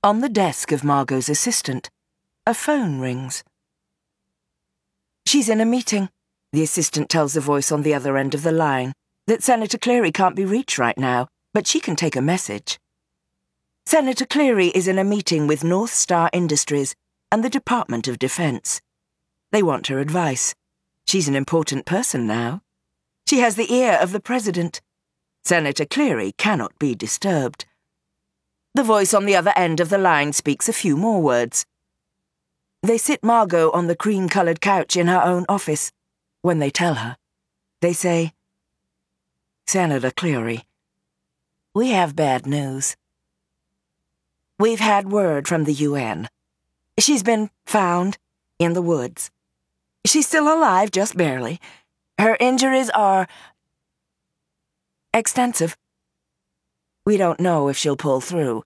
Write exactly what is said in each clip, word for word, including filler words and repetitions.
On the desk of Margot's assistant, a phone rings. "She's in a meeting," the assistant tells the voice on the other end of the line, that Senator Cleary can't be reached right now, but she can take a message. Senator Cleary is in a meeting with North Star Industries and the Department of Defense. They want her advice. She's an important person now. She has the ear of the president. Senator Cleary cannot be disturbed. The voice on the other end of the line speaks a few more words. They sit Margot on the cream-coloured couch in her own office. When they tell her, they say, "Senator Cleary, we have bad news. We've had word from the U N. She's been found in the woods. She's still alive, just barely. Her injuries are extensive. We don't know if she'll pull through.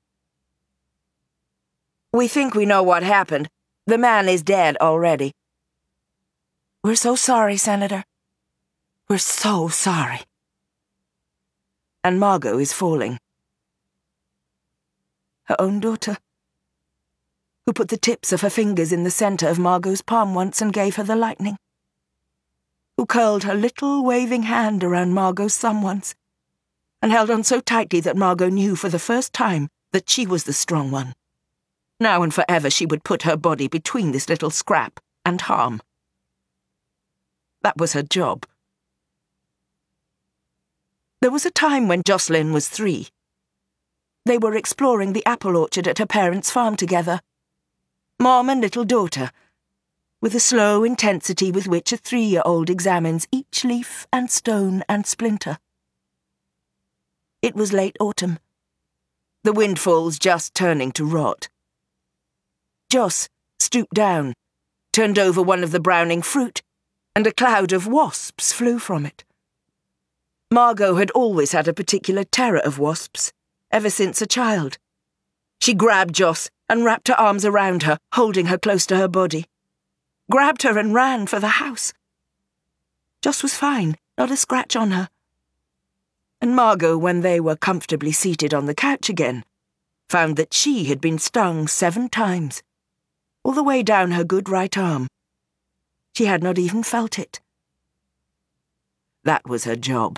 We think we know what happened. The man is dead already. We're so sorry, Senator. We're so sorry." And Margot is falling. Her own daughter, who put the tips of her fingers in the centre of Margot's palm once and gave her the lightning, who curled her little waving hand around Margot's thumb once, and held on so tightly that Margot knew for the first time that she was the strong one. Now and forever she would put her body between this little scrap and harm. That was her job. There was a time when Jocelyn was three. They were exploring the apple orchard at her parents' farm together, mom and little daughter, with the slow intensity with which a three-year-old examines each leaf and stone and splinter. It was late autumn, the windfalls just turning to rot. Joss stooped down, turned over one of the browning fruit, and a cloud of wasps flew from it. Margot had always had a particular terror of wasps, ever since a child. She grabbed Joss and wrapped her arms around her, holding her close to her body. Grabbed her and ran for the house. Joss was fine, not a scratch on her. And Margot, when they were comfortably seated on the couch again, found that she had been stung seven times, all the way down her good right arm. She had not even felt it. That was her job.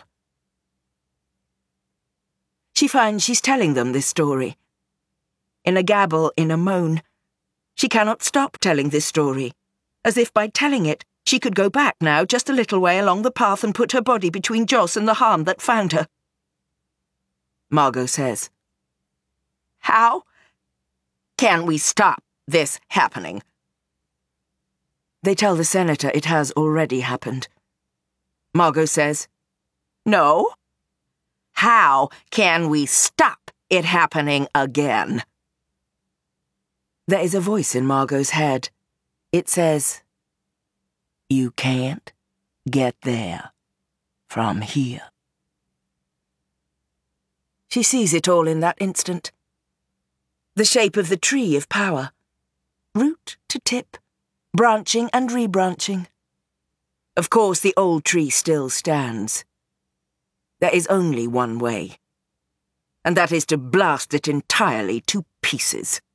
She finds she's telling them this story. In a gabble, in a moan. She cannot stop telling this story, as if by telling it she could go back now just a little way along the path and put her body between Joss and the harm that found her. Margot says, "How can we stop this happening?" They tell the senator it has already happened. Margot says, "No. How can we stop it happening again?" There is a voice in Margot's head. It says, "You can't get there from here." She sees it all in that instant. The shape of the tree of power, root to tip, branching and rebranching. Of course, the old tree still stands. There is only one way, and that is to blast it entirely to pieces.